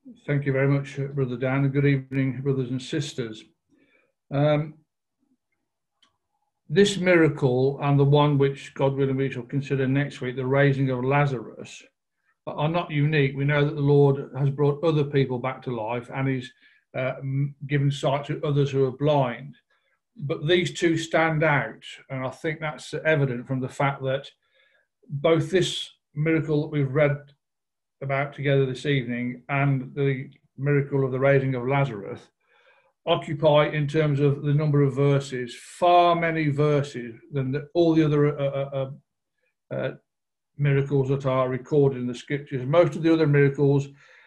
Thank you very much, Brother Dan, and good evening, brothers and sisters. This miracle and the one which, God willing, we shall consider next week, the raising of Lazarus, are not unique. We know that the Lord has brought other people back to life and He's given sight to others who are blind. But these two stand out, and I think that's evident from the fact that both this miracle that we've read about together this evening and the miracle of the raising of Lazarus occupy, in terms of the number of verses, far many verses than all the other miracles that are recorded in the scriptures. Most of the other miracles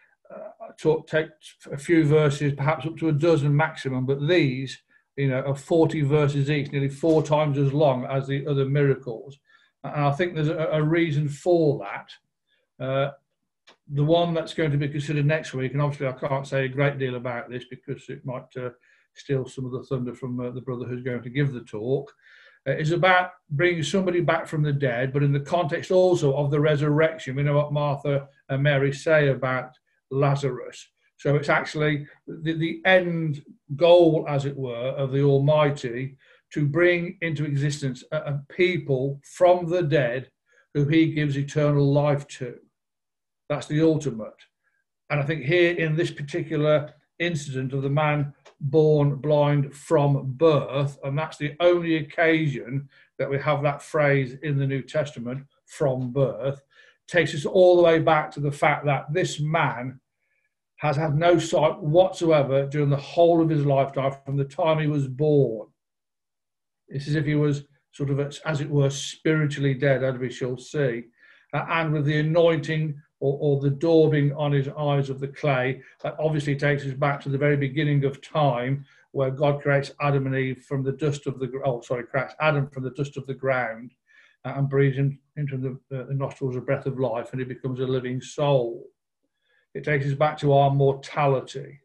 take a few verses, perhaps up to a dozen maximum, but these, are 40 verses each, nearly 4 times as long as the other miracles. And I think there's a reason for that. The one that's going to be considered next week, and obviously I can't say a great deal about this because it might steal some of the thunder from the brother who's going to give the talk, is about bringing somebody back from the dead, but in the context also of the resurrection. We know what Martha and Mary say about Lazarus. So it's actually the end goal, as it were, of the Almighty to bring into existence a people from the dead who He gives eternal life to. That's the ultimate. And I think here in this particular incident of the man born blind from birth, and that's the only occasion that we have that phrase in the New Testament, from birth, takes us all the way back to the fact that this man has had no sight whatsoever during the whole of his lifetime, from the time he was born. It's as if he was sort of, as it were, spiritually dead, as we shall see. And with the anointing or the daubing on his eyes of the clay, that obviously takes us back to the very beginning of time, where God creates Adam and Eve from the dust of creates Adam from the dust of the ground and breathes into the nostrils a breath of life, and he becomes a living soul. It takes us back to our mortality,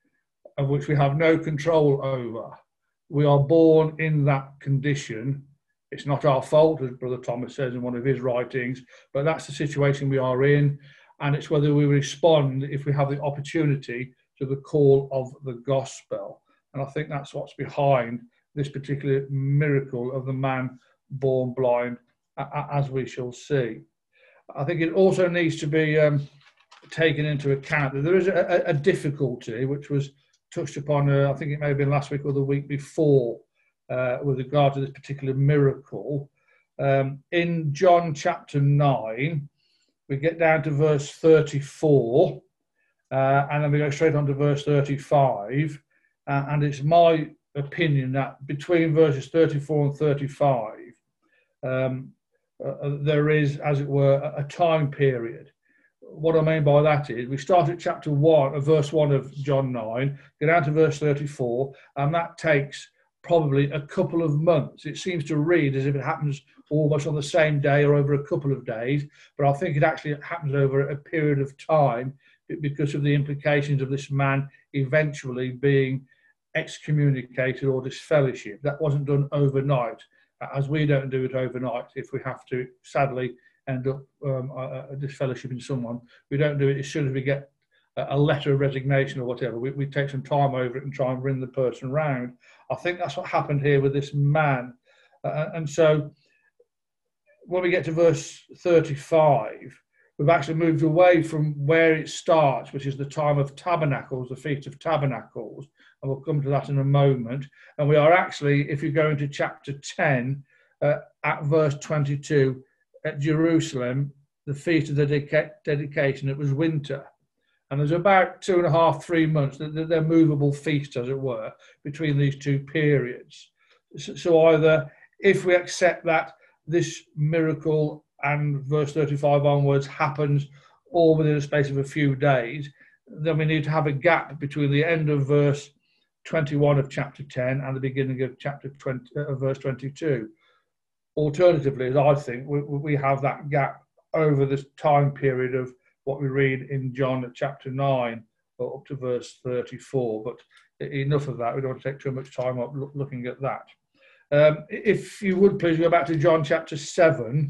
of which we have no control over. We are born in that condition. It's not our fault, as Brother Thomas says in one of his writings, but that's the situation we are in. And it's whether we respond, if we have the opportunity, to the call of the gospel. And I think that's what's behind this particular miracle of the man born blind, as we shall see. I think it also needs to be taken into account that there is a difficulty which was touched upon, I think it may have been last week or the week before, with regard to this particular miracle. In John chapter 9, we get down to verse 34, and then we go straight on to verse 35. And it's my opinion that between verses 34 and 35, there is, as it were, a time period. What I mean by that is we start at chapter 1, verse 1 of John 9, go down to verse 34, and that takes probably a couple of months. It seems to read as if it happens almost on the same day or over a couple of days, but I think it actually happens over a period of time because of the implications of this man eventually being excommunicated or disfellowshipped. That wasn't done overnight, as we don't do it overnight if we have to, sadly, end up disfellowshipping someone. We don't do it as soon as we get a letter of resignation or whatever. We take some time over it and try and bring the person round. I think that's what happened here with this man. And so when we get to verse 35, we've actually moved away from where it starts, which is the time of tabernacles, the Feast of Tabernacles, and we'll come to that in a moment. And we are actually, if you go into chapter 10, at verse 22, at Jerusalem, the Feast of the Dedication, it was winter. And there's about 2.5, 3 months, they're movable feasts, as it were, between these two periods. So either, if we accept that this miracle and verse 35 onwards happens all within a space of a few days, then we need to have a gap between the end of verse 21 of chapter 10 and the beginning of chapter 20, verse 22. Alternatively, as I think, we have that gap over this time period of what we read in John chapter 9 up to verse 34. But enough of that. We don't want to take too much time up looking at that. If you would please go back to John chapter 7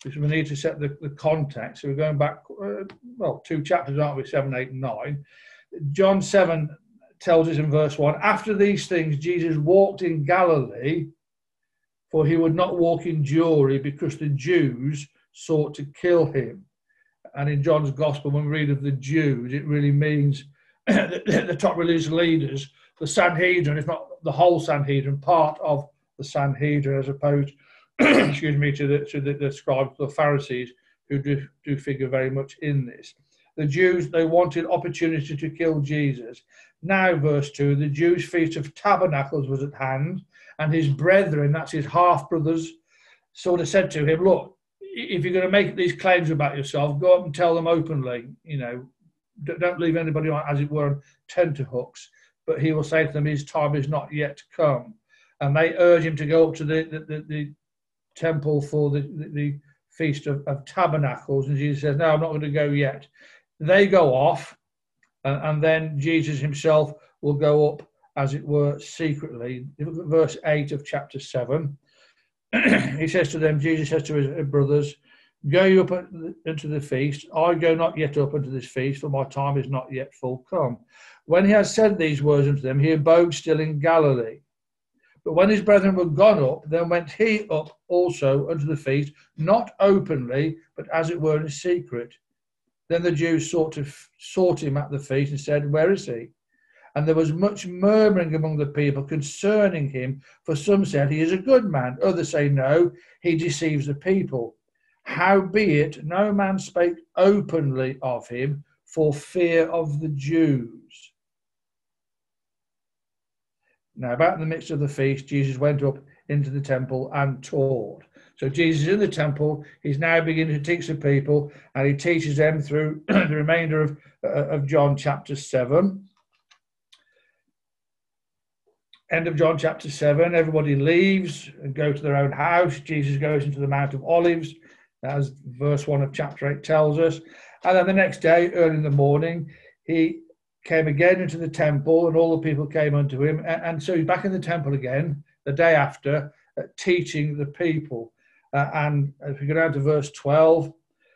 because we need to set the context. So we're going back, well, 2 chapters, aren't we? 7, 8, and 9. John 7 tells us in verse 1, after these things, Jesus walked in Galilee, for he would not walk in Jewry because the Jews sought to kill him. And in John's Gospel, when we read of the Jews, it really means the top religious leaders, the Sanhedrin, if not the whole Sanhedrin, part of the Sanhedrin, as opposed, excuse me, to the scribes, the Pharisees, who do figure very much in this. The Jews, they wanted opportunity to kill Jesus. Now, verse 2, the Jews' feast of tabernacles was at hand, and his brethren, that's his half-brothers, sort of said to him, look, if you're going to make these claims about yourself, go up and tell them openly, you know, don't leave anybody on, as it were, on tenterhooks. But he will say to them, his time is not yet come. And they urge him to go up to the temple for the Feast of Tabernacles. And Jesus says, no, I'm not going to go yet. They go off, and then Jesus himself will go up, as it were, secretly. Look at verse 8 of chapter 7. He says to them, Jesus says to his brothers, go you up into the feast. I go not yet up into this feast, for my time is not yet full come. When he had said these words unto them, he abode still in Galilee. But when his brethren were gone up, then went he up also unto the feast, not openly, but as it were in secret. Then the Jews sought him at the feast and said, where is he? And there was much murmuring among the people concerning him, for some said, he is a good man. Others say, no, he deceives the people. Howbeit, no man spake openly of him for fear of the Jews. Now, about in the midst of the feast, Jesus went up into the temple and taught. So Jesus is in the temple. He's now beginning to teach the people, and he teaches them through the remainder of John chapter 7. End of John chapter 7, everybody leaves and go to their own house. Jesus goes into the Mount of Olives, as verse 1 of chapter 8 tells us. And then the next day, early in the morning, he came again into the temple, and all the people came unto him. And so he's back in the temple again, the day after, teaching the people. And if we go down to verse 12,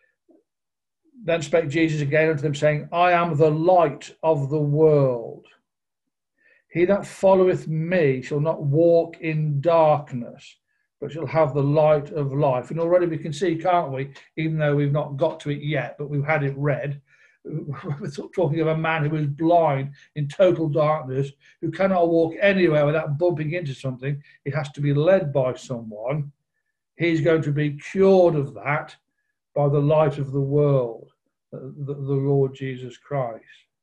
then spake Jesus again unto them, saying, I am the light of the world. He that followeth me shall not walk in darkness, but shall have the light of life. And already we can see, can't we, even though we've not got to it yet, but we've had it read, we're talking of a man who is blind in total darkness, who cannot walk anywhere without bumping into something. He has to be led by someone. He's going to be cured of that by the light of the world, the Lord Jesus Christ.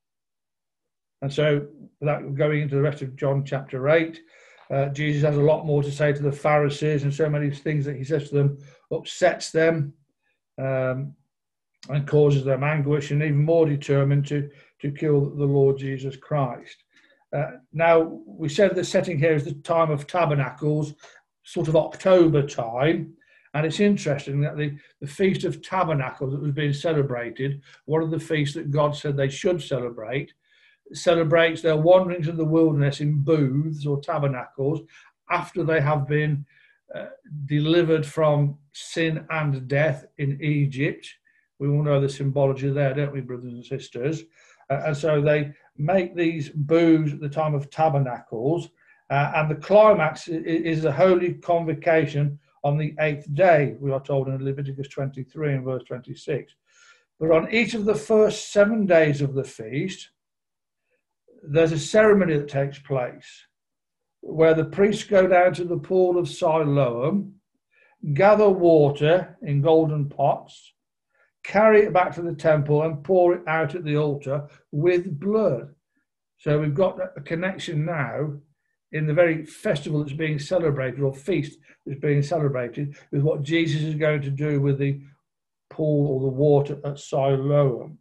And so, without going into the rest of John chapter 8, Jesus has a lot more to say to the Pharisees, and so many things that he says to them upsets them and causes them anguish, and even more determined to kill the Lord Jesus Christ. Now, we said the setting here is the time of tabernacles, sort of October time, and it's interesting that the Feast of Tabernacles that was being celebrated, one of the feasts that God said they should celebrate, celebrates their wanderings in the wilderness in booths or tabernacles after they have been delivered from sin and death in Egypt. We all know the symbology there, don't we, brothers and sisters? And so they make these booths at the time of tabernacles, and the climax is the holy convocation on the 8th day, we are told in Leviticus 23 and verse 26. But on each of the first 7 days of the feast, there's a ceremony that takes place where the priests go down to the pool of Siloam, gather water in golden pots, carry it back to the temple and pour it out at the altar with blood. So we've got a connection now in the very festival that's being celebrated, or feast that's being celebrated, with what Jesus is going to do with the pool or the water at Siloam.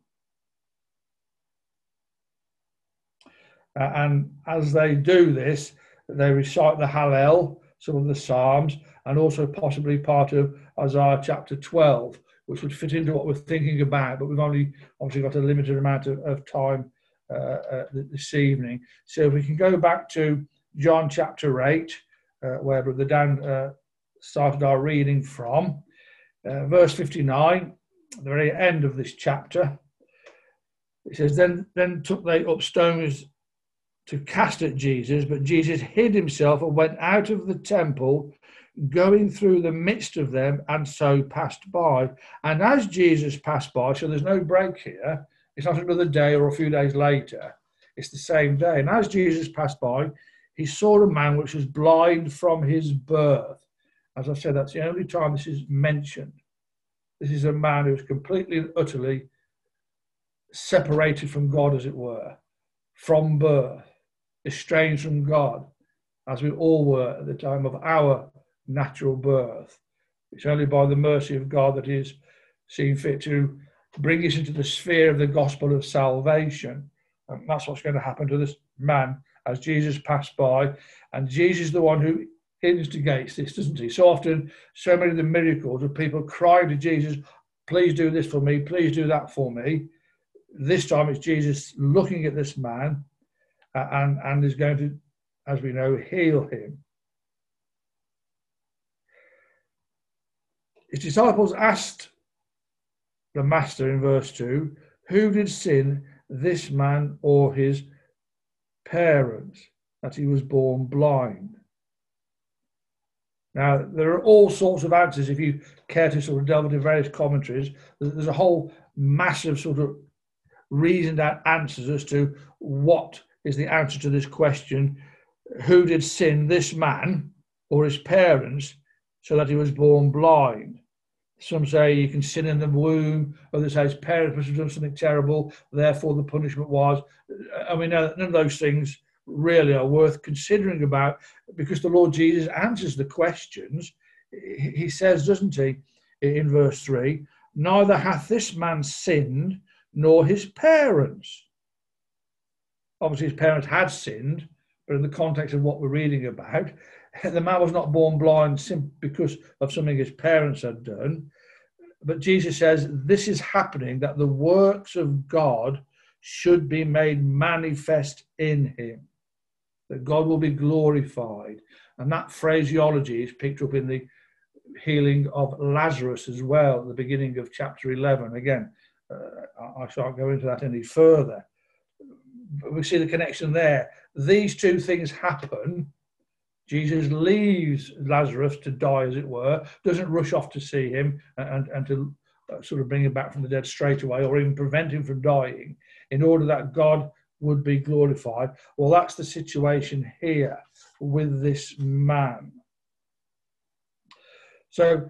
And as they do this, they recite the Hallel, some of the Psalms, and also possibly part of Isaiah chapter 12, which would fit into what we're thinking about, but we've only obviously got a limited amount of time this evening. So if we can go back to John chapter 8, where Brother Dan started our reading from. Verse 59, at the very end of this chapter, it says, Then took they up stones to cast at Jesus, but Jesus hid himself and went out of the temple, going through the midst of them, and so passed by. And as Jesus passed by, so there's no break here, it's not another day or a few days later, it's the same day. And as Jesus passed by, he saw a man which was blind from his birth. As I said, that's the only time this is mentioned. This is a man who is completely and utterly separated from God, as it were, from birth, estranged from God, as we all were at the time of our natural birth. It's only by the mercy of God that he is seen fit to bring us into the sphere of the gospel of salvation. And that's what's going to happen to this man as Jesus passed by. And Jesus is the one who instigates this, doesn't he? So often, so many of the miracles of people crying to Jesus, please do this for me, please do that for me. This time it's Jesus looking at this man and is going to, as we know, heal him. His disciples asked the master in verse 2, who did sin, this man or his parents, that he was born blind? Now, there are all sorts of answers if you care to sort of delve into various commentaries. There's a whole massive sort of reasoned out answers as to what is the answer to this question. Who did sin, this man or his parents, so that he was born blind? Some say you can sin in the womb, others say his parents must have done something terrible, therefore the punishment was. I mean, none of those things really are worth considering about, because the Lord Jesus answers the questions. He says, doesn't he, in verse 3, neither hath this man sinned nor his parents. Obviously his parents had sinned, but in the context of what we're reading about, the man was not born blind simply because of something his parents had done. But Jesus says this is happening, that the works of God should be made manifest in him, that God will be glorified. And that phraseology is picked up in the healing of Lazarus as well, at the beginning of chapter 11. Again, I shan't go into that any further. But we see the connection there. These two things happen. Jesus leaves Lazarus to die, as it were, doesn't rush off to see him and to sort of bring him back from the dead straight away, or even prevent him from dying, in order that God would be glorified. Well, that's the situation here with this man. So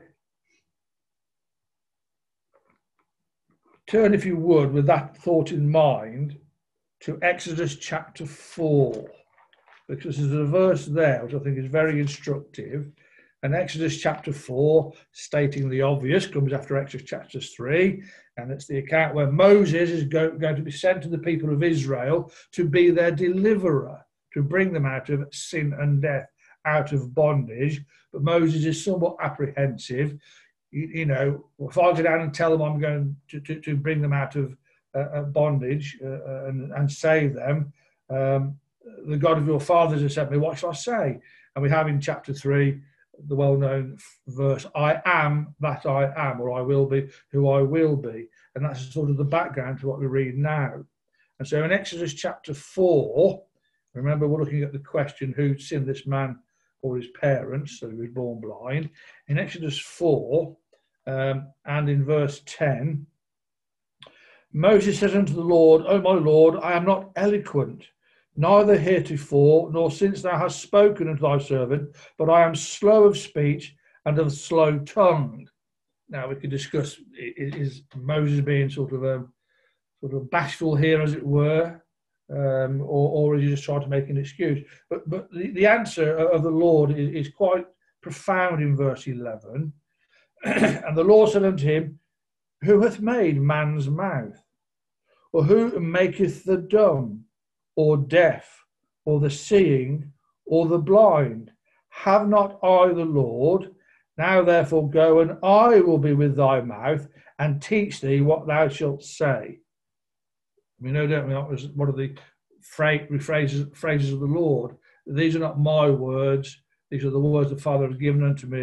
turn, if you would, with that thought in mind, to Exodus chapter 4. Because there's a verse there which I think is very instructive. And Exodus chapter 4, stating the obvious, comes after Exodus chapter 3. And it's the account where Moses is going to be sent to the people of Israel to be their deliverer, to bring them out of sin and death, out of bondage. But Moses is somewhat apprehensive. You know, if I go down and tell them I'm going to bring them out of bondage and save them, the God of your fathers has sent me, what shall I say? And we have in chapter 3 the well-known verse, I am that I am, or I will be who I will be. And that's sort of the background to what we read now. And so in Exodus chapter 4, remember we're looking at the question, who sinned, this man or his parents, so he was born blind. In Exodus 4 and in verse 10, Moses said unto the Lord, O my Lord, I am not eloquent, neither heretofore, nor since thou hast spoken unto thy servant, but I am slow of speech and of slow tongue. Now we could discuss, is Moses being sort of bashful here, as it were, or is he just trying to make an excuse? But the answer of the Lord is quite profound in verse 11. And the Lord said unto him, who hath made man's mouth? Or who maketh the dumb, or deaf, or the seeing, or the blind? Have not I the Lord? Now therefore go, and I will be with thy mouth, and teach thee what thou shalt say. We know, don't we, that was one of the phrases of the Lord. These are not my words, these are the words the Father has given unto me,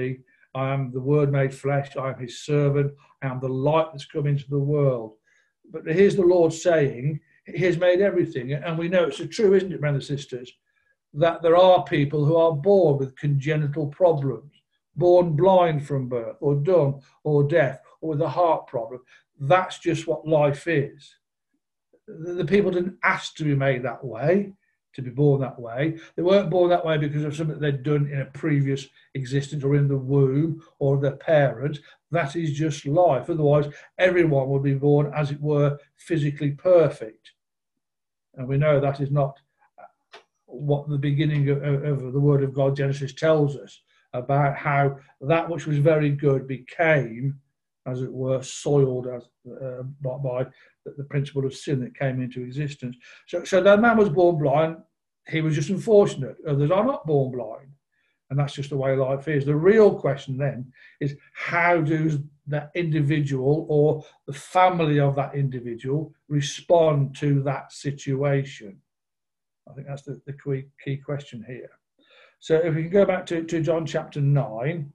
I am the Word made flesh. I am his servant. I am the light that's come into the world. But here's the Lord saying, he has made everything. And we know it's true, isn't it, brothers and sisters, that there are people who are born with congenital problems, born blind from birth, or dumb, or deaf, or with a heart problem. That's just what life is. The people didn't ask to be made that way, to be born that way. They weren't born that way because of something they'd done in a previous existence or in the womb or their parents. That is just life. Otherwise, everyone would be born, as it were, physically perfect. And we know that is not what the beginning of the Word of God, Genesis, tells us about how that which was very good became, as it were, soiled by the principle of sin that came into existence. So that man was born blind. He was just unfortunate. Others are not born blind. And that's just the way life is. The real question then is, how does that individual or the family of that individual respond to that situation? I think that's the key question here. So if we can go back to John chapter 9.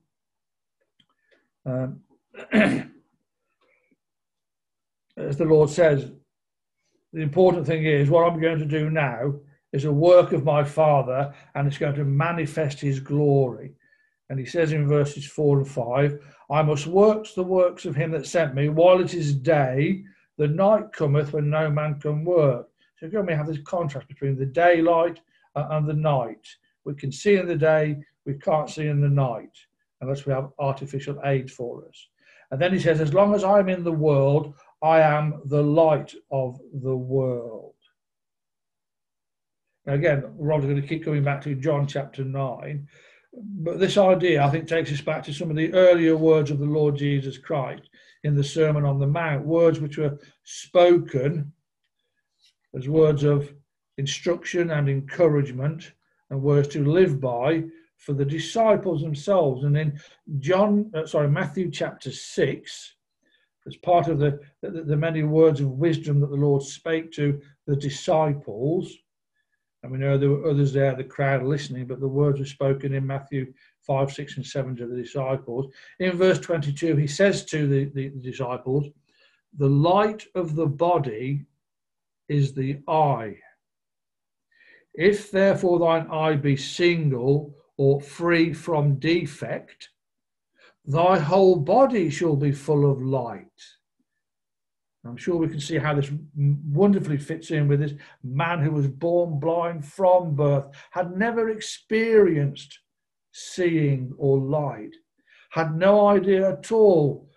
As the Lord says, the important thing is what I'm going to do now is a work of my Father, and it's going to manifest his glory. And he says in verses 4 and 5, I must work the works of him that sent me while it is day. The night cometh when no man can work. So again, we have this contrast between the daylight and the night. We can see in the day, we can't see in the night, unless we have artificial aid for us. And then he says, as long as I'm in the world, I am the light of the world. Now again, Rob's going to keep coming back to John chapter 9. But this idea, I think, takes us back to some of the earlier words of the Lord Jesus Christ in the Sermon on the Mount, words which were spoken as words of instruction and encouragement and words to live by for the disciples themselves. And in Matthew chapter 6, as part of the many words of wisdom that the Lord spake to the disciples, and we know there were others there, the crowd listening, but the words were spoken in Matthew 5, 6, and 7 to the disciples. In verse 22, he says to the disciples, the light of the body is the eye. If therefore thine eye be single or free from defect, thy whole body shall be full of light. I'm sure we can see how this wonderfully fits in with this man who was born blind from birth, had never experienced seeing or light, had no idea at all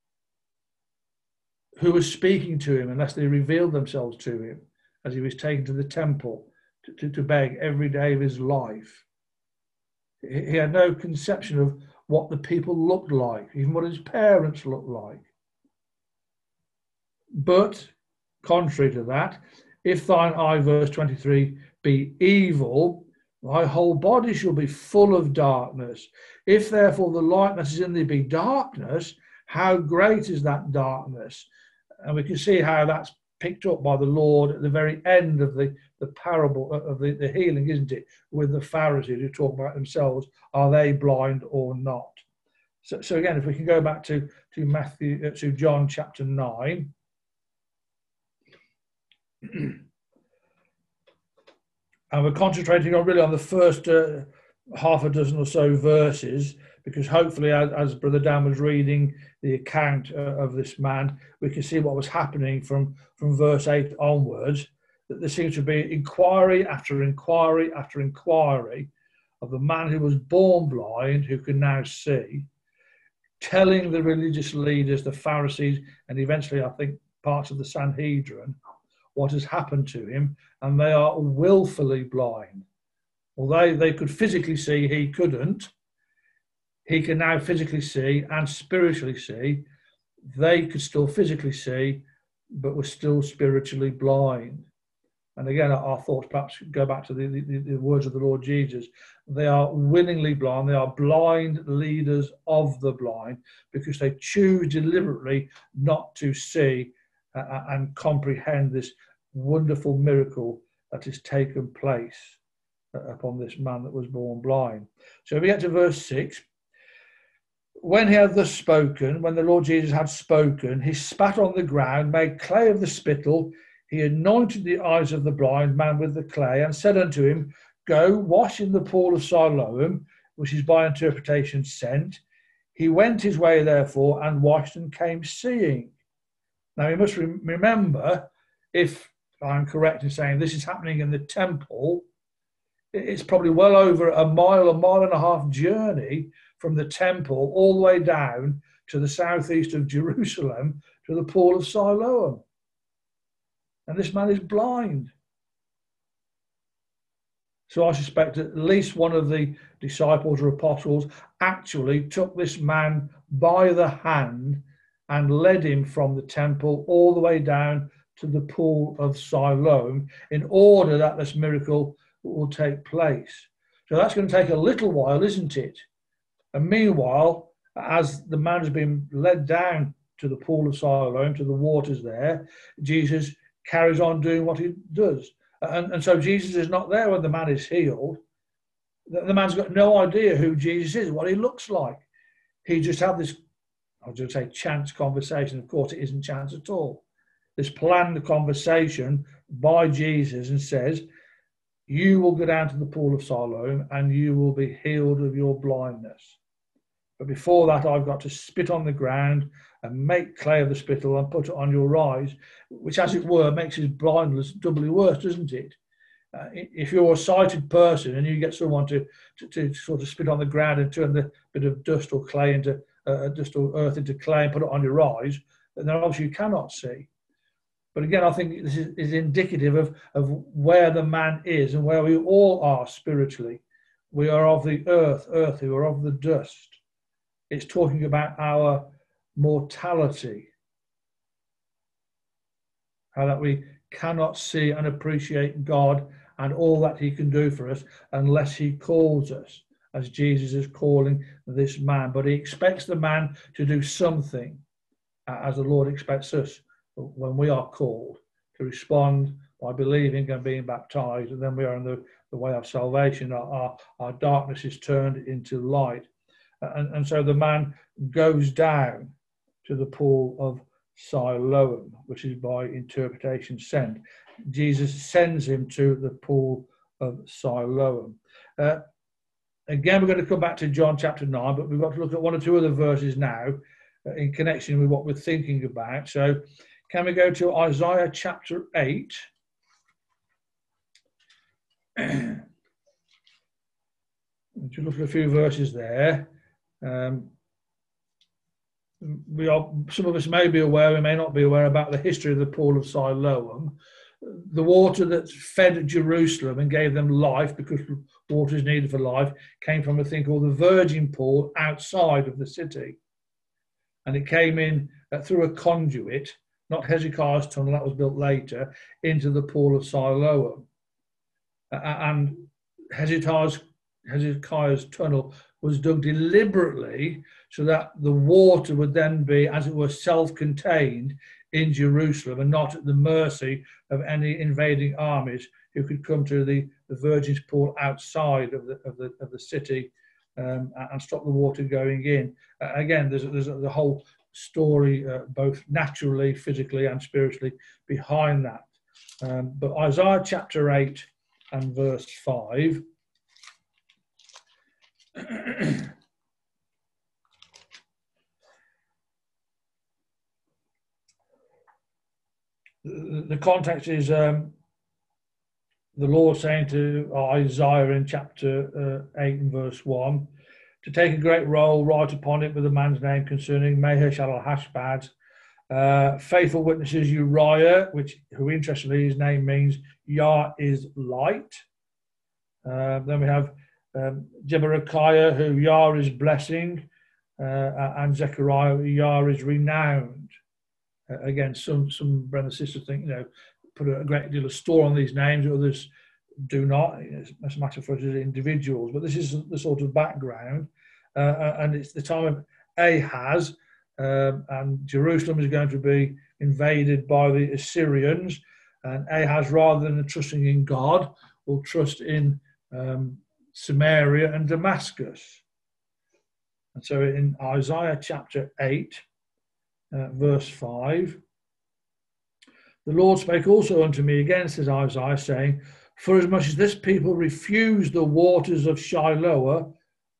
who was speaking to him unless they revealed themselves to him as he was taken to the temple to beg every day of his life. He had no conception of what the people looked like, even what his parents looked like. But, contrary to that, if thine eye, verse 23, be evil, thy whole body shall be full of darkness. If therefore the light that is in thee be darkness, how great is that darkness? And we can see how that's picked up by the Lord at the very end of the parable of the healing, isn't it? With the Pharisees who talk about themselves, are they blind or not? So again, if we can go back to John chapter 9. And we're concentrating on the first half a dozen or so verses, because hopefully as Brother Dan was reading the account of this man, we can see what was happening from verse 8 onwards, that there seems to be inquiry after inquiry after inquiry of the man who was born blind, who can now see, telling the religious leaders, the Pharisees, and eventually I think parts of the Sanhedrin, what has happened to him, and they are willfully blind. Although they could physically see, he couldn't. He can now physically see and spiritually see. They could still physically see, but were still spiritually blind. And again, our thoughts perhaps go back to the words of the Lord Jesus. They are willingly blind. They are blind leaders of the blind, because they choose deliberately not to see and comprehend this wonderful miracle that has taken place upon this man that was born blind. So we get to verse 6. when he had thus spoken, when the Lord Jesus had spoken, he spat on the ground, made clay of the spittle. He anointed the eyes of the blind man with the clay and said unto him, Go, wash in the pool of Siloam, which is by interpretation sent. He went his way, therefore, and washed and came seeing. Now, you must remember, if I'm correct in saying this is happening in the temple, it's probably well over a mile and a half journey from the temple all the way down to the southeast of Jerusalem to the pool of Siloam. And this man is blind. So I suspect at least one of the disciples or apostles actually took this man by the hand and led him from the temple all the way down to the pool of Siloam in order that this miracle will take place. So that's going to take a little while, isn't it? And meanwhile, as the man has been led down to the pool of Siloam, to the waters there, Jesus carries on doing what he does. And so Jesus is not there when the man is healed. The man's got no idea who Jesus is, what he looks like. He just had this, I'll just say, chance conversation. Of course, it isn't chance at all. This planned conversation by Jesus, and says, you will go down to the pool of Siloam and you will be healed of your blindness. But before that, I've got to spit on the ground and make clay of the spittle and put it on your eyes, which, as it were, makes his blindness doubly worse, doesn't it? If you're a sighted person and you get someone to sort of spit on the ground and turn the bit of dust or clay into dust or earth into clay and put it on your eyes, then obviously you cannot see. But again, I think this is indicative of where the man is and where we all are spiritually. We are of the earth, earthy, we're of the dust. It's talking about our mortality, how that we cannot see and appreciate God and all that he can do for us unless he calls us, as Jesus is calling this man. But he expects the man to do something, as the Lord expects us when we are called, to respond by believing and being baptized, and then we are in the way of salvation. Our darkness is turned into light. And so the man goes down to the pool of Siloam, which is by interpretation sent. Jesus sends him to the pool of Siloam. Again, we're going to come back to John chapter 9, but we've got to look at one or two other verses now in connection with what we're thinking about. So can we go to Isaiah chapter 8? To look at a few verses there. Some of us may be aware, we may not be aware about the history of the pool of Siloam. The water that fed Jerusalem and gave them life, because water is needed for life, came from a thing called the Virgin Pool outside of the city. And it came in through a conduit, not Hezekiah's tunnel, that was built later, into the pool of Siloam. And Hezekiah's tunnel was dug deliberately so that the water would then be, as it were, self-contained in Jerusalem and not at the mercy of any invading armies who could come to the Virgin's Pool outside of the city and stop the water going in. Again, there's the whole story, both naturally, physically, and spiritually, behind that. But Isaiah chapter 8 and verse 5. The context is the Lord saying to Isaiah in chapter 8 and verse 1, to take a great roll, write upon it with a man's name concerning Maher-shalal-Hashbaz, faithful witnesses Uriah, who interestingly his name means Yah is light. Then we have Jeberechiah, who Yah is blessing, and Zechariah, who Yah is renowned. Again, some brothers and sisters think, put a great deal of store on these names, others do not. It's a matter for us as individuals, but this is the sort of background. And it's the time of Ahaz, and Jerusalem is going to be invaded by the Assyrians. And Ahaz, rather than trusting in God, will trust in Samaria and Damascus. And so in Isaiah chapter 8, verse 5, the Lord spake also unto me again, says Isaiah, saying, for as much as this people refuse the waters of Siloam,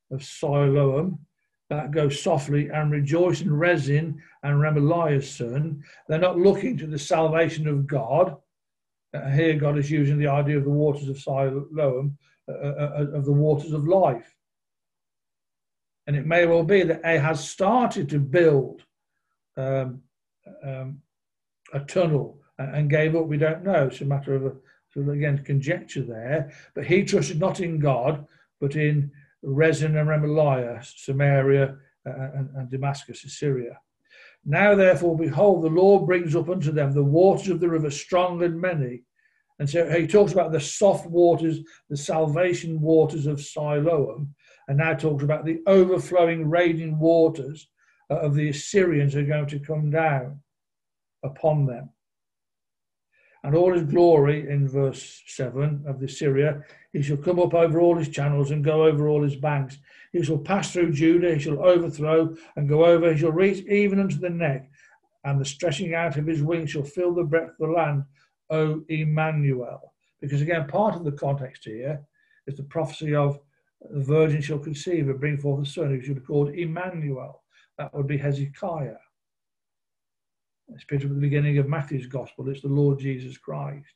that go softly, and rejoice in Rezin and Remaliah's son, they're not looking to the salvation of God. Here God is using the idea of the waters of Siloam, of the waters of life. And it may well be that Ahaz started to build a tunnel and gave up. We don't know. It's a matter of, again, conjecture there. But he trusted not in God, but in Rezin and Remaliah, Samaria and Damascus, Syria. Now, therefore, behold, the Lord brings up unto them the waters of the river, strong and many. And so he talks about the soft waters, the salvation waters of Siloam, and now talks about the overflowing, raging waters of the Assyrians are going to come down upon them. And all his glory, in verse 7 of the Syria, he shall come up over all his channels and go over all his banks. He shall pass through Judah, he shall overthrow and go over, he shall reach even unto the neck, and the stretching out of his wings shall fill the breadth of the land, O Emmanuel. Because again, part of the context here is the prophecy of the virgin shall conceive and bring forth a son who shall be called Emmanuel. That would be Hezekiah. It's put at the beginning of Matthew's gospel. It's the Lord Jesus Christ.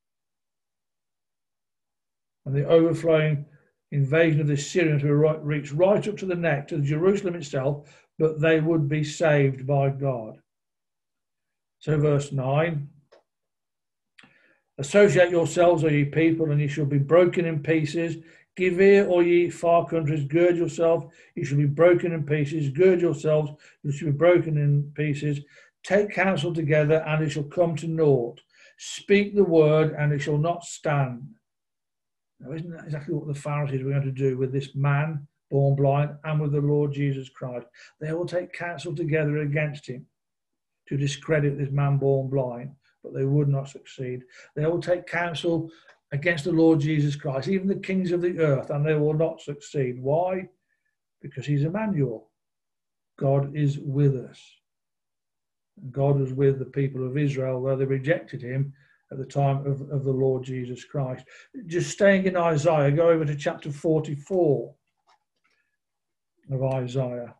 And the overflowing invasion of the Syrians will reach right up to the neck, to Jerusalem itself, but they would be saved by God. So verse 9, associate yourselves, O ye people, and ye shall be broken in pieces. Give ear, all ye far countries, gird yourself, ye shall be broken in pieces. Gird yourselves, you shall be broken in pieces. Take counsel together, and it shall come to naught. Speak the word, and it shall not stand. Now, isn't that exactly what the Pharisees were going to do with this man born blind and with the Lord Jesus Christ? They will take counsel together against him to discredit this man born blind, but they would not succeed. They will take counsel against the Lord Jesus Christ, even the kings of the earth, and they will not succeed. Why? Because he's Emmanuel. God is with us. God was with the people of Israel, where they rejected him at the time of the Lord Jesus Christ. Just staying in Isaiah, go over to chapter 44 of Isaiah.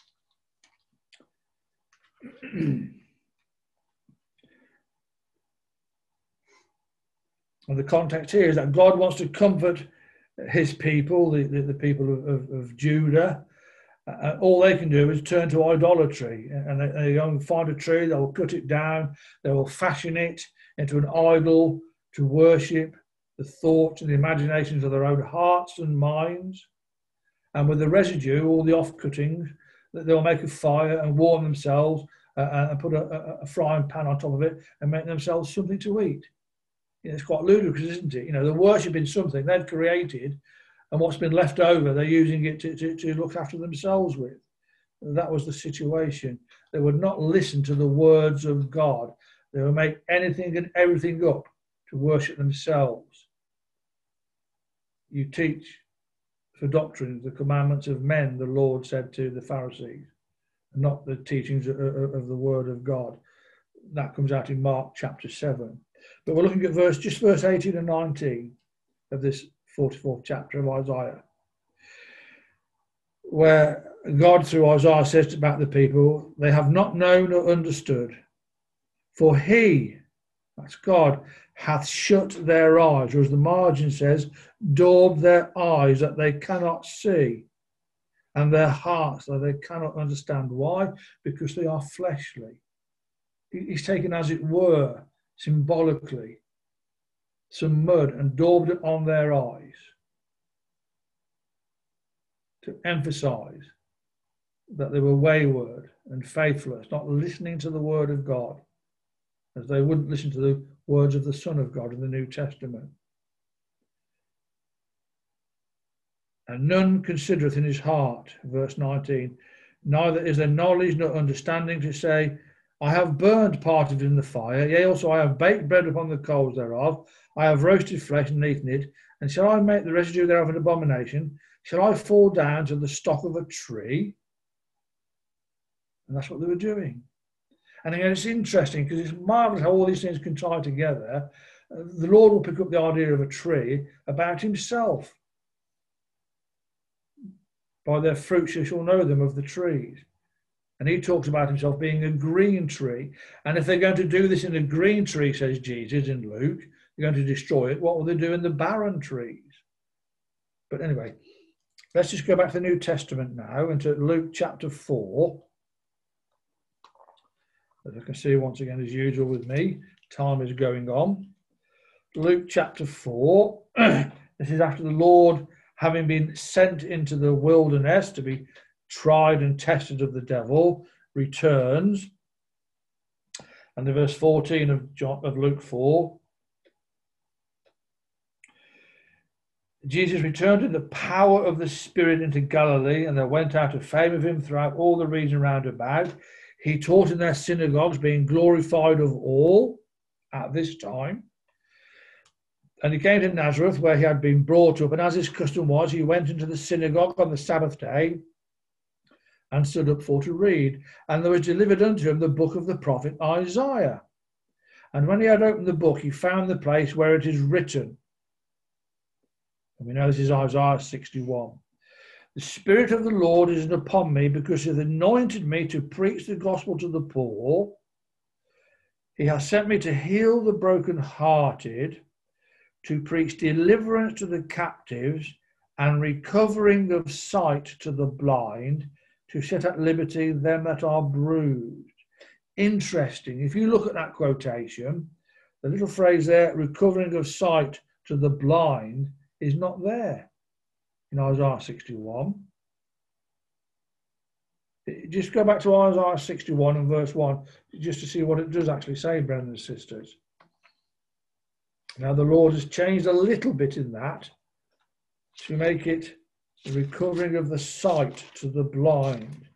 And the context here is that God wants to comfort his people, the people of Judah. All they can do is turn to idolatry, and they go and find a tree, they will cut it down, they will fashion it into an idol to worship the thoughts and the imaginations of their own hearts and minds. And with the residue, all the off-cuttings, they'll make a fire and warm themselves and put a frying pan on top of it and make themselves something to eat. It's quite ludicrous, isn't it? They're worshipping something they've created, and what's been left over, they're using it to look after themselves with. That was the situation. They would not listen to the words of God. They would make anything and everything up to worship themselves. You teach for doctrines the commandments of men, the Lord said to the Pharisees, and not the teachings of the word of God. That comes out in Mark chapter 7. But we're looking at verse 18 and 19 of this 44th chapter of Isaiah, where God through Isaiah says about the people, they have not known or understood, for he, that's God, hath shut their eyes, or as the margin says, daubed their eyes that they cannot see, and their hearts that they cannot understand. Why? Because they are fleshly. He's taken, as it were, symbolically, some mud and daubed it on their eyes to emphasize that they were wayward and faithless, not listening to the word of God, as they wouldn't listen to the words of the Son of God in the New Testament. And none considereth in his heart, verse 19, neither is there knowledge nor understanding to say, I have burned part of it in the fire, yea, also I have baked bread upon the coals thereof, I have roasted flesh and eaten it, and shall I make the residue thereof an abomination? Shall I fall down to the stock of a tree? And that's what they were doing. And again, it's interesting because it's marvelous how all these things can tie together. The Lord will pick up the idea of a tree about himself. By their fruits you shall know them of the trees. And he talks about himself being a green tree. And if they're going to do this in a green tree, says Jesus in Luke, they're going to destroy it. What will they do in the barren trees? But anyway, let's just go back to the New Testament now, into Luke chapter 4. As I can see once again, as usual with me, time is going on. Luke chapter 4. This is after the Lord, having been sent into the wilderness to be tried and tested of the devil, returns. And the verse 14 of Luke 4. Jesus returned in the power of the Spirit into Galilee, and there went out a fame of him throughout all the region round about. He taught in their synagogues, being glorified of all at this time. And he came to Nazareth, where he had been brought up, and as his custom was, he went into the synagogue on the Sabbath day and stood up for to read. And there was delivered unto him the book of the prophet Isaiah. And when he had opened the book, he found the place where it is written. And we know this is Isaiah 61. The Spirit of the Lord is upon me, because he hath anointed me to preach the gospel to the poor. He hath sent me to heal the brokenhearted, to preach deliverance to the captives, and recovering of sight to the blind, to set at liberty them that are bruised. Interesting. If you look at that quotation, the little phrase there, recovering of sight to the blind, is not there in Isaiah 61. Just go back to Isaiah 61 and verse 1 just to see what it does actually say, brothers and sisters. Now the Lord has changed a little bit in that to make it the recovering of the sight to the blind.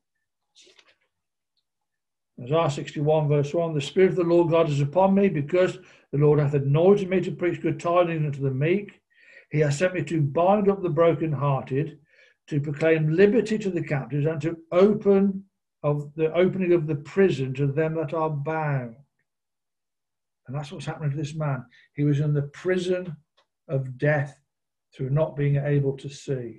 Isaiah 61 verse 1, the Spirit of the Lord God is upon me, because the Lord hath anointed me to preach good tidings unto the meek. He has sent me to bind up the brokenhearted, to proclaim liberty to the captives, and to opening of the prison to them that are bound. And that's what's happening to this man. He was in the prison of death through not being able to see.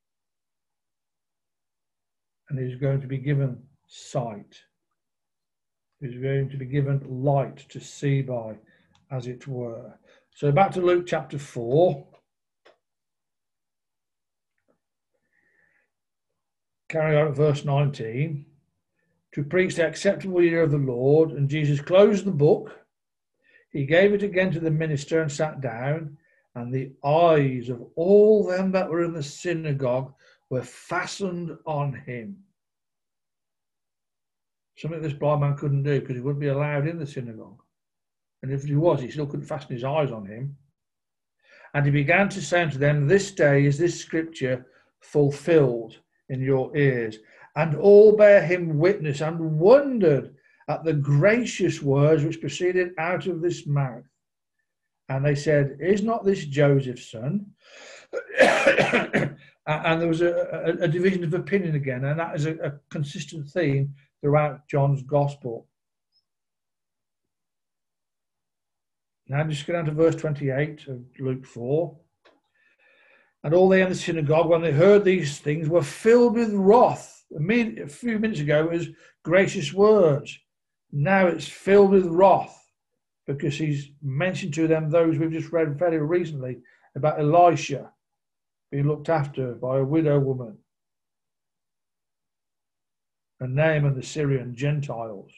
And he's going to be given sight. He's going to be given light to see by, as it were. So back to Luke chapter 4. Carry on at verse 19. To preach the acceptable year of the Lord. And Jesus closed the book. He gave it again to the minister and sat down. And the eyes of all them that were in the synagogue were fastened on him. Something this blind man couldn't do, because he wouldn't be allowed in the synagogue. And if he was, he still couldn't fasten his eyes on him. And he began to say unto them, this day is this scripture fulfilled in your ears. And all bare him witness, and wondered at the gracious words which proceeded out of this mouth. And they said, is not this Joseph's son? And there was a division of opinion again, and that is a consistent theme throughout John's gospel. Now just go down to verse 28 of Luke 4. And all they in the synagogue, when they heard these things, were filled with wrath. A few minutes ago it was gracious words. Now it's filled with wrath, because he's mentioned to them those we've just read fairly recently about Elisha being looked after by a widow woman, and Naaman the Syrian, Gentiles.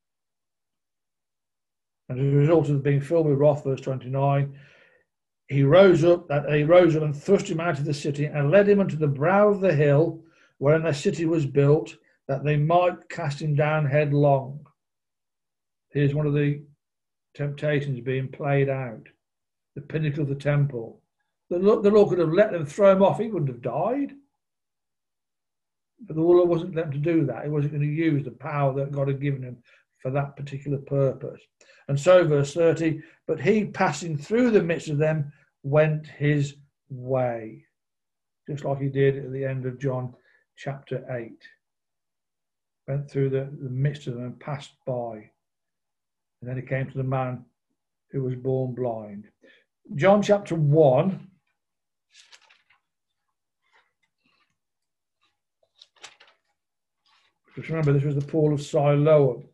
And as a result of being filled with wrath, verse 29, he rose up and thrust him out of the city, and led him unto the brow of the hill wherein the city was built, that they might cast him down headlong. Here's one of the temptations being played out, the pinnacle of the temple. The Lord could have let them throw him off. He wouldn't have died. But the Lord wasn't let him to do that. He wasn't going to use the power that God had given him for that particular purpose. And so, verse 30, but he, passing through the midst of them, went his way. Just like he did at the end of John chapter 8. went through the midst of them and passed by. And then he came to the man who was born blind. John chapter 1. Just remember, this was the Pool of Siloam,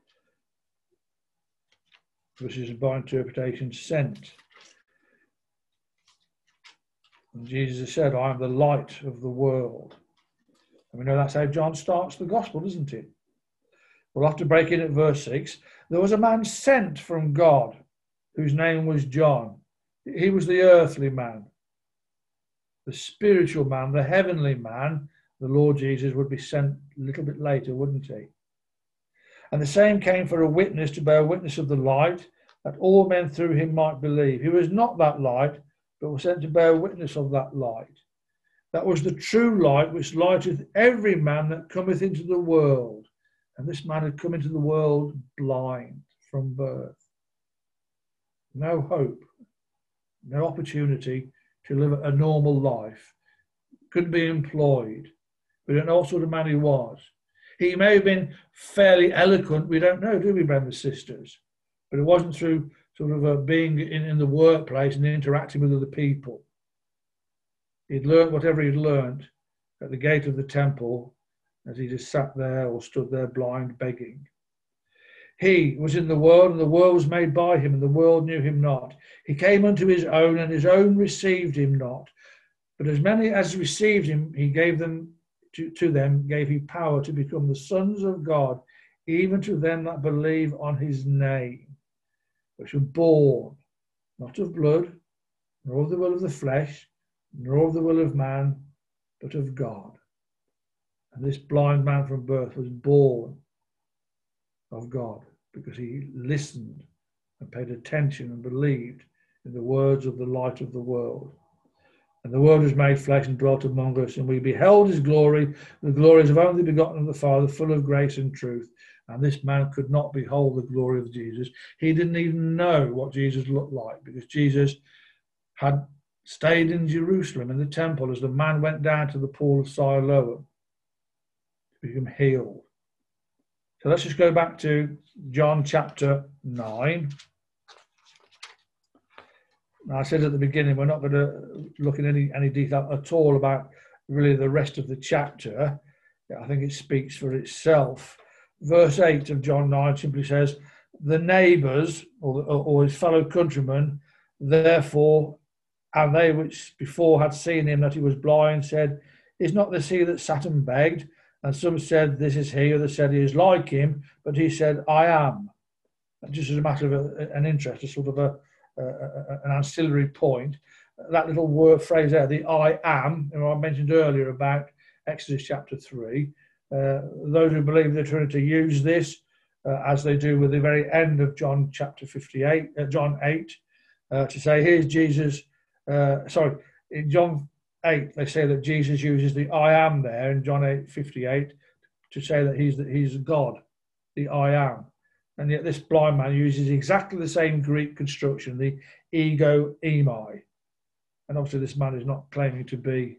which is by interpretation sent. And Jesus has said, I am the light of the world. And we know that's how John starts the gospel, doesn't it? We'll have to break in at verse 6. There was a man sent from God whose name was John. He was the earthly man, the spiritual man, the heavenly man. The Lord Jesus would be sent a little bit later, wouldn't he? And the same came for a witness, to bear witness of the light, that all men through him might believe. He was not that light, but was sent to bear witness of that light. That was the true light, which lighteth every man that cometh into the world. And this man had come into the world blind from birth. No hope, no opportunity to live a normal life. Couldn't be employed. We don't know what sort of man he was. He may have been fairly eloquent. We don't know, do we, brothers and sisters? But it wasn't through sort of being in the workplace and interacting with other people. He'd learned whatever he'd learned at the gate of the temple as he just sat there or stood there blind, begging. He was in the world, and the world was made by him, and the world knew him not. He came unto his own, and his own received him not. But as many as received him, he gave them to them, gave he power to become the sons of God, even to them that believe on his name, which were born, not of blood, nor of the will of the flesh, nor of the will of man, but of God. And this blind man from birth was born of God, because he listened and paid attention and believed in the words of the light of the world. And the Word was made flesh and dwelt among us, and we beheld his glory, the glories of only begotten of the Father, full of grace and truth. And this man could not behold the glory of Jesus. He didn't even know what Jesus looked like, because Jesus had stayed in Jerusalem in the temple as the man went down to the Pool of Siloam to become healed. So let's just go back to John chapter 9. Now, I said at the beginning, we're not going to look in any detail at all about really the rest of the chapter. I think it speaks for itself. Verse 8 of John 9 simply says, the neighbours, or his fellow countrymen, therefore, and they which before had seen him that he was blind, said, is not this he that sat and begged? And some said, this is he. Others said, he is like him. But he said, I am. And just as a matter of an interest, a sort of an ancillary point, that little word phrase there, the I am, I mentioned earlier about Exodus chapter 3. Those who believe in the Trinity use this, as they do with the very end of John chapter John 8, to say, here's Jesus. In John 8, they say that Jesus uses the I am there in John 8:58 to say that he's God, the I am. And yet this blind man uses exactly the same Greek construction, the ego eimi. And obviously this man is not claiming to be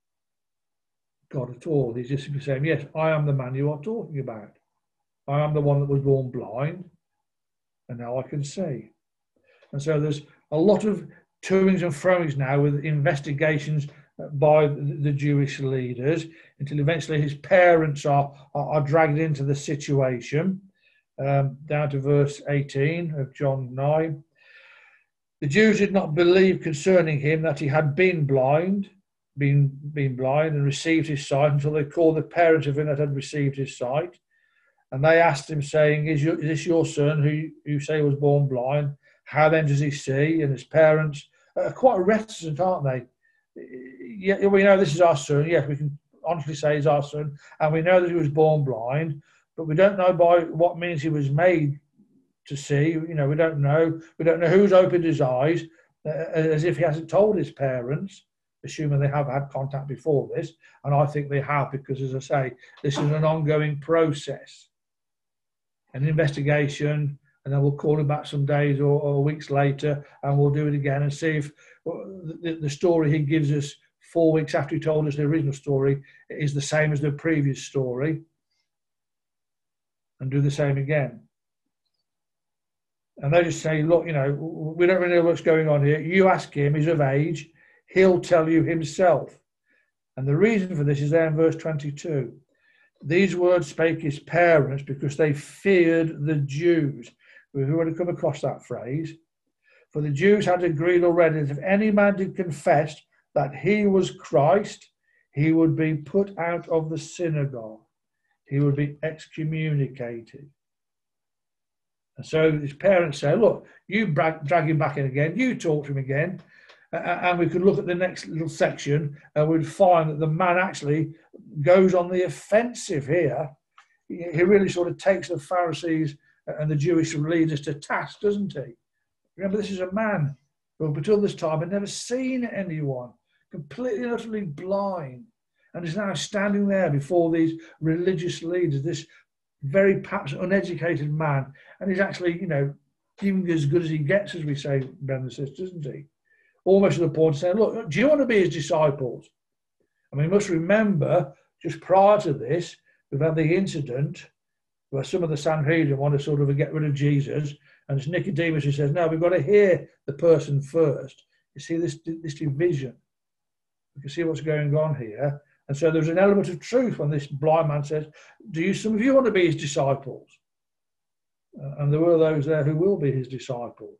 God at all. He's just simply saying, yes, I am the man you are talking about. I am the one that was born blind, and now I can see. And so there's a lot of toings and froings now with investigations by the Jewish leaders until eventually his parents are dragged into the situation. Down to verse 18 of John 9. The Jews did not believe concerning him that he had been blind and received his sight until they called the parents of him that had received his sight. And they asked him, saying, is this your son who you say was born blind? How then does he see? And his parents are quite reticent, aren't they? Yeah, we know this is our son. Yes, we can honestly say he's our son. And we know that he was born blind, but we don't know by what means he was made to see. We don't know. We don't know who's opened his eyes, as if he hasn't told his parents, assuming they have had contact before this. And I think they have, because, as I say, this is an ongoing process, an investigation, and then we'll call him back some days or weeks later, and we'll do it again and see if the story he gives us 4 weeks after he told us the original story is the same as the previous story. and do the same again. And they just say, look, you know, we don't really know what's going on here. You ask him, he's of age, he'll tell you himself. And the reason for this is there in verse 22. These words spake his parents because they feared the Jews. We've already come across that phrase. For the Jews had agreed already that if any man did confess that he was Christ, he would be put out of the synagogue. He would be excommunicated. And so his parents say, look, you drag him back in again, you talk to him again, and we could look at the next little section and we'd find that the man actually goes on the offensive here. He really sort of takes the Pharisees and the Jewish leaders to task, doesn't he? Remember, this is a man who up until this time had never seen anyone, completely and utterly blind, and is now standing there before these religious leaders, this very perhaps uneducated man, and he's actually, you know, giving as good as he gets, as we say, brothers and sisters, isn't he? Almost to the point of saying, look, do you want to be his disciples? I mean, you must remember, just prior to this, we've had the incident where some of the Sanhedrin want to sort of get rid of Jesus, and it's Nicodemus who says, no, we've got to hear the person first. You see this division. You can see what's going on here. And so there's an element of truth when this blind man says, some of you want to be his disciples? And there were those there who will be his disciples.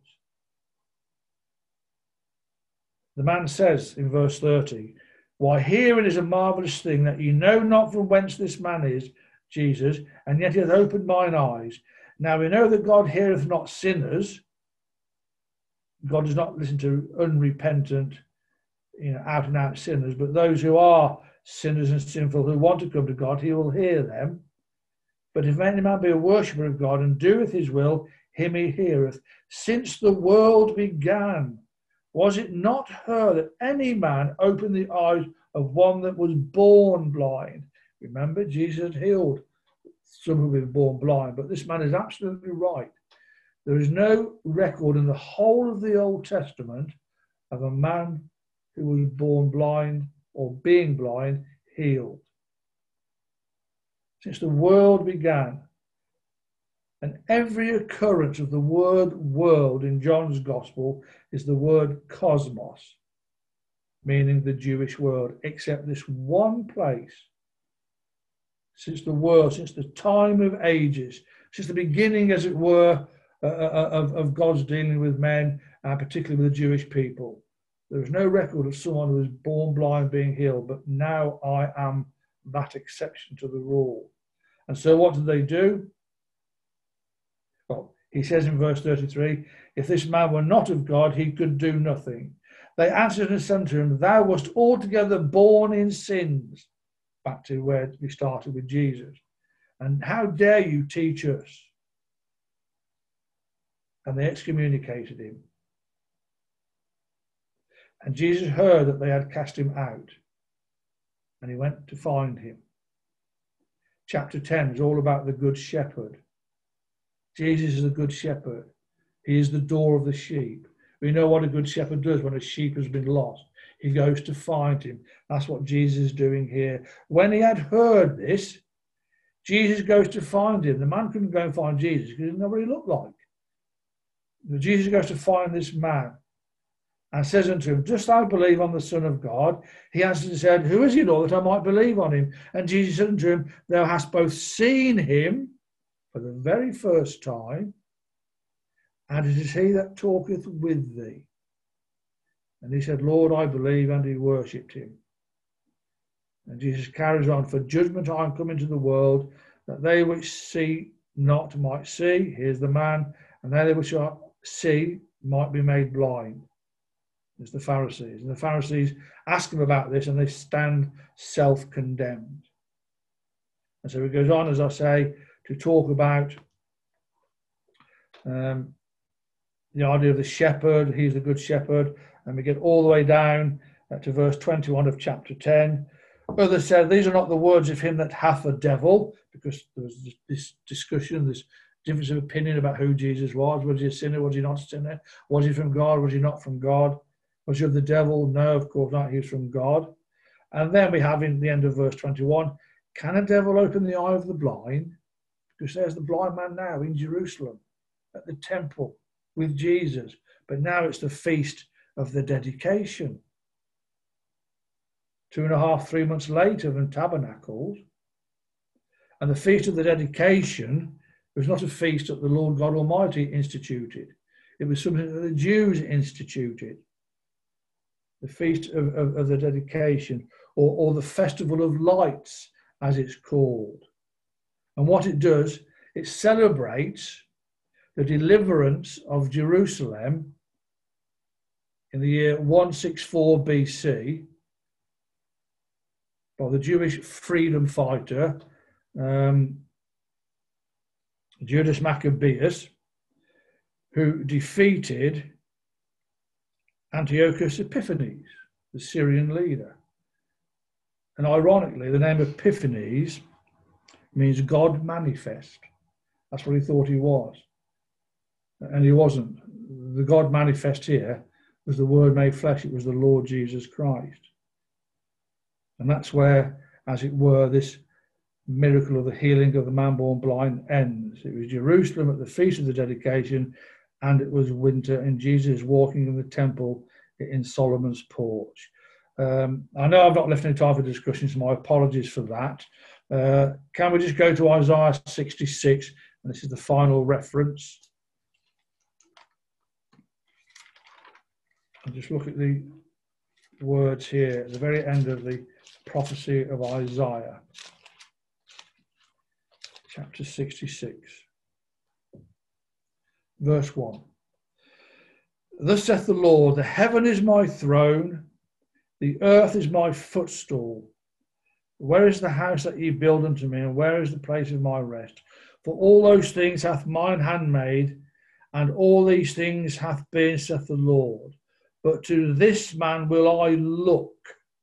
The man says in verse 30, why herein is a marvellous thing that ye know not from whence this man is, Jesus, and yet he hath opened mine eyes. Now we know that God heareth not sinners. God does not listen to unrepentant, out and out sinners, but those who are sinners and sinful who want to come to God, he will hear them. But if any man be a worshipper of God and doeth his will, him he heareth. Since the world began, was it not her that any man opened the eyes of one that was born blind? Remember, Jesus had healed some who were born blind, but this man is absolutely right. There is no record in the whole of the Old Testament of a man who was born blind or being blind healed. Since the world began, and every occurrence of the word world in John's Gospel is the word cosmos, meaning the Jewish world, except this one place. Since the world, since the time of ages, since the beginning, as it were, of God's dealing with men, and particularly with the Jewish people, there is no record of someone who was born blind being healed, but now I am that exception to the rule. And so what did they do? Well, he says in verse 33, if this man were not of God, he could do nothing. They answered and said to him, thou wast altogether born in sins. Back to where we started with Jesus. And how dare you teach us? And they excommunicated him. And Jesus heard that they had cast him out, and he went to find him. Chapter 10 is all about the Good Shepherd. Jesus is the Good Shepherd. He is the door of the sheep. We know what a good shepherd does when a sheep has been lost. He goes to find him. That's what Jesus is doing here. When he had heard this, Jesus goes to find him. The man couldn't go and find Jesus because he didn't know what he looked like. But Jesus goes to find this man and says unto him, dost thou believe on the Son of God? He answered and said, who is he, Lord, that I might believe on him? And Jesus said unto him, thou hast both seen him for the very first time, and it is he that talketh with thee. And he said, Lord, I believe, and he worshipped him. And Jesus carries on, for judgment I am come into the world, that they which see not might see. Here's the man. And they which see might be made blind. It's the Pharisees. And the Pharisees ask him about this, and they stand self-condemned. And so he goes on, as I say, to talk about the idea of the shepherd. He's the good shepherd. And we get all the way down to verse 21 of chapter 10. Others said, these are not the words of him that hath a devil, because there was this discussion, this difference of opinion about who Jesus was. Was he a sinner? Was he not a sinner? Was he from God? Was he not from God? Was he of the devil? No, of course not. He was from God. And then we have in the end of verse 21, can a devil open the eye of the blind? because there's the blind man now in Jerusalem at the temple with Jesus. But now it's the feast of the dedication. 2.5, 3 months later than Tabernacles. And the feast of the dedication was not a feast that the Lord God Almighty instituted. It was something that the Jews instituted. The feast of the dedication, or the festival of lights, as it's called. And what it does, it celebrates the deliverance of Jerusalem in the year 164 BC by the Jewish freedom fighter Judas Maccabeus, who defeated Antiochus Epiphanes, the Syrian leader. And ironically, the name Epiphanes means God manifest. That's what he thought he was. And he wasn't. The God manifest here was the Word made flesh. It was the Lord Jesus Christ. And that's where, as it were, this miracle of the healing of the man born blind ends. It was Jerusalem at the feast of the dedication, and it was winter, and Jesus walking in the temple in Solomon's porch. I know I've not left any time for discussion, so my apologies for that. Can we just go to Isaiah 66? And this is the final reference. And just look at the words here at the very end of the prophecy of Isaiah, chapter 66, verse 1. Thus saith the Lord, the heaven is my throne, the earth is my footstool. Where is the house that ye build unto me, and where is the place of my rest? For all those things hath mine hand made, and all these things hath been, saith the Lord. But to this man will I look,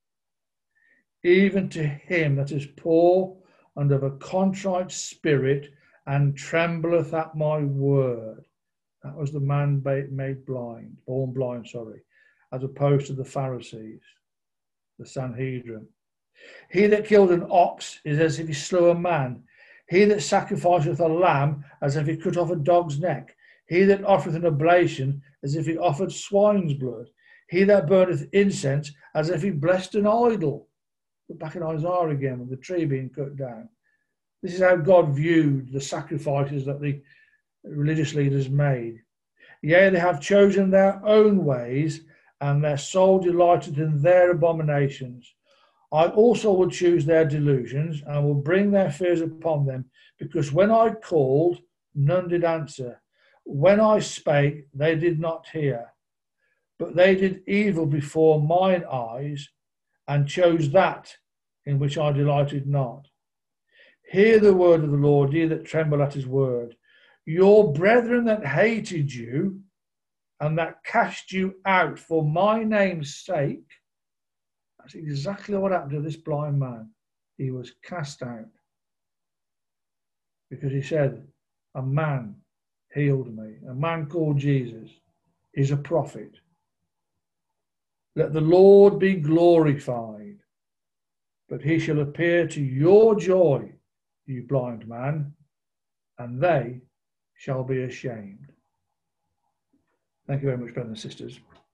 even to him that is poor and of a contrite spirit, and trembleth at my word. That was the man made blind, born blind, as opposed to the Pharisees, the Sanhedrin. He that killed an ox is as if he slew a man. He that sacrificeth a lamb as if he cut off a dog's neck. He that offereth an oblation as if he offered swine's blood. He that burneth incense as if he blessed an idol. Look back in Isaiah again with the tree being cut down. This is how God viewed the sacrifices that the religious leaders made. Yea, they have chosen their own ways, and their soul delighted in their abominations. I also will choose their delusions, and will bring their fears upon them, because when I called, none did answer. When I spake, they did not hear. But they did evil before mine eyes, and chose that in which I delighted not. Hear the word of the Lord, ye that tremble at his word. Your brethren that hated you, and that cast you out for my name's sake. That's exactly what happened to this blind man. He was cast out because he said, a man healed me. A man called Jesus. He's a prophet. Let the Lord be glorified, but he shall appear to your joy, you blind man, and they shall be ashamed. Thank you very much, brothers and sisters.